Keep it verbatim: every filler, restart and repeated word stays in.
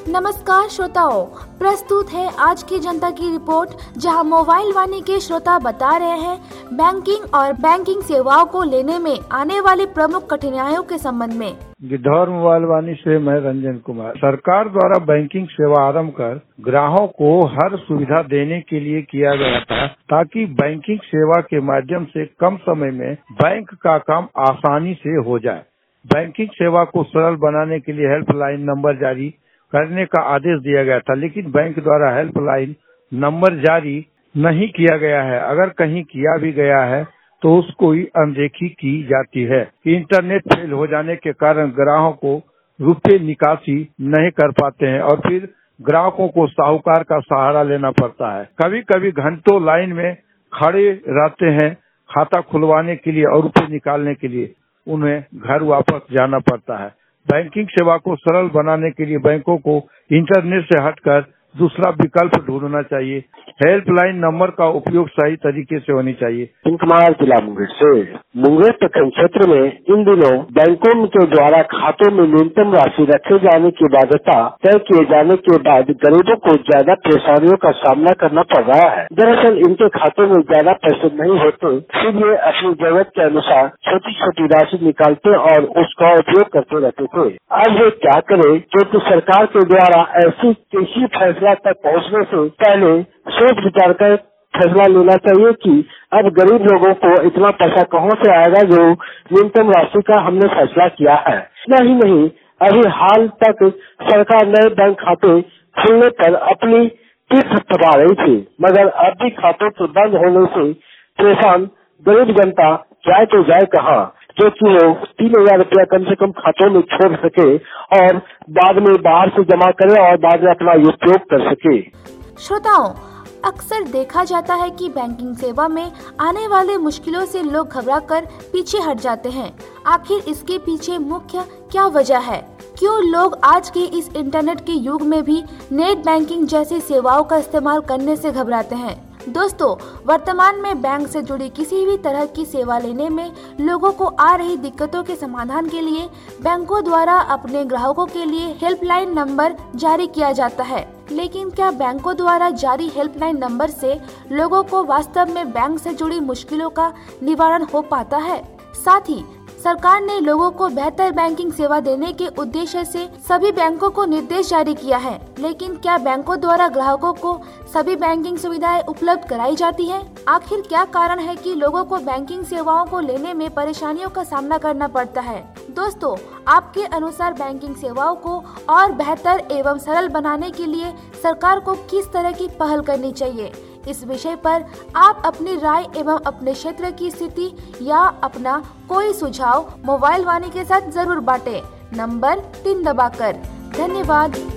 नमस्कार श्रोताओं, प्रस्तुत है आज की जनता की रिपोर्ट, जहां मोबाइल वाणी के श्रोता बता रहे हैं बैंकिंग और बैंकिंग सेवाओं को लेने में आने वाली प्रमुख कठिनाइयों के संबंध में। गिद्धौर मोबाइल वाणी से मैं रंजन कुमार। सरकार द्वारा बैंकिंग सेवा आरंभ कर ग्राहकों को हर सुविधा देने के लिए किया गया था, ताकि बैंकिंग सेवा के माध्यम से कम समय में बैंक का काम आसानी से हो जाए। बैंकिंग सेवा को सरल बनाने के लिए हेल्पलाइन नंबर जारी करने का आदेश दिया गया था, लेकिन बैंक द्वारा हेल्पलाइन नंबर जारी नहीं किया गया है। अगर कहीं किया भी गया है तो उसको ही अनदेखी की जाती है। इंटरनेट फेल हो जाने के कारण ग्राहकों को रुपए निकासी नहीं कर पाते हैं और फिर ग्राहकों को साहूकार का सहारा लेना पड़ता है। कभी कभी घंटों लाइन में खड़े रहते हैं खाता खुलवाने के लिए और रुपए निकालने के लिए उन्हें घर वापस जाना पड़ता है। बैंकिंग सेवा को सरल बनाने के लिए बैंकों को इंटरनेट से हटकर दूसरा विकल्प ढूंढना चाहिए। हेल्पलाइन नंबर का उपयोग सही तरीके से होनी चाहिए। कुमार जिला मुंगेर से। मुंगेर प्रखंड क्षेत्र में इन दिनों बैंकों के द्वारा खातों में न्यूनतम राशि रखे जाने की बाध्यता तय किए जाने के बाद गरीबों को ज्यादा परेशानियों का सामना करना पड़ रहा है। दरअसल इनके खातों में ज्यादा पैसे नहीं होते, इसलिए अपनी जरूरत के अनुसार छोटी छोटी राशि निकालते और उसका उपयोग करते रहते थे। अब वे क्या करें, क्योंकि सरकार के द्वारा ऐसी किसी फैसला तक पहुँचने से पहले सोच विचार कर फैसला लेना चाहिए कि अब गरीब लोगों को इतना पैसा कहाँ से आएगा जो न्यूनतम राशि का हमने फैसला किया है। इतना ही नहीं, अभी हाल तक सरकार नए बैंक खाते खुलने पर अपनी पीठ थपथपा रही थी, मगर अब भी खातों के बंद होने से परेशान गरीब जनता जाए तो जाए कहाँ, क्योंकि वो तीन हजार रुपया कम से कम खातों में छोड़ सके और बाद में बाहर से जमा करे और बाद में अपना उपयोग कर सके। श्रोताओं, अक्सर देखा जाता है कि बैंकिंग सेवा में आने वाले मुश्किलों से लोग घबराकर पीछे हट जाते हैं। आखिर इसके पीछे मुख्य क्या वजह है? क्यों लोग आज के इस इंटरनेट के युग में भी नेट बैंकिंग जैसी सेवाओं का इस्तेमाल करने से घबराते हैं? दोस्तों, वर्तमान में बैंक से जुड़ी किसी भी तरह की सेवा लेने में लोगों को आ रही दिक्कतों के समाधान के लिए बैंकों द्वारा अपने ग्राहकों के लिए हेल्पलाइन नंबर जारी किया जाता है। लेकिन क्या बैंकों द्वारा जारी हेल्पलाइन नंबर से लोगों को वास्तव में बैंक से जुड़ी मुश्किलों का निवारण हो पाता है? साथ ही सरकार ने लोगों को बेहतर बैंकिंग सेवा देने के उद्देश्य से सभी बैंकों को निर्देश जारी किया है, लेकिन क्या बैंकों द्वारा ग्राहकों को सभी बैंकिंग सुविधाएं उपलब्ध कराई जाती हैं? आखिर क्या कारण है कि लोगों को बैंकिंग सेवाओं को लेने में परेशानियों का सामना करना पड़ता है? दोस्तों, आपके अनुसार बैंकिंग सेवाओं को और बेहतर एवं सरल बनाने के लिए सरकार को किस तरह की पहल करनी चाहिए? इस विषय पर आप अपनी राय एवं अपने क्षेत्र की स्थिति या अपना कोई सुझाव मोबाइल वाणी के साथ जरूर बांटें, नंबर तीन दबाकर। धन्यवाद।